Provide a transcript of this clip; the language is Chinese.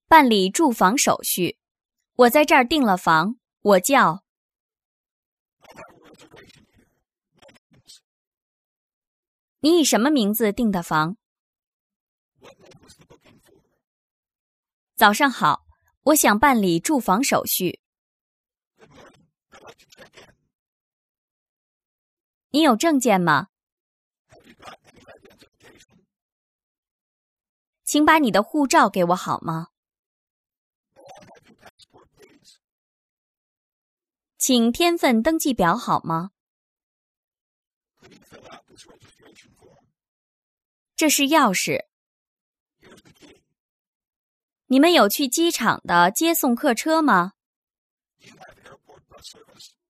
办理住房手续。我在这儿订了房，我叫。你以什么名字订的房？早上好，我想办理住房手续。你有证件吗？请把你的护照给我好吗？请填份登记表好吗？这是钥匙。你们有去机场的接送客车吗？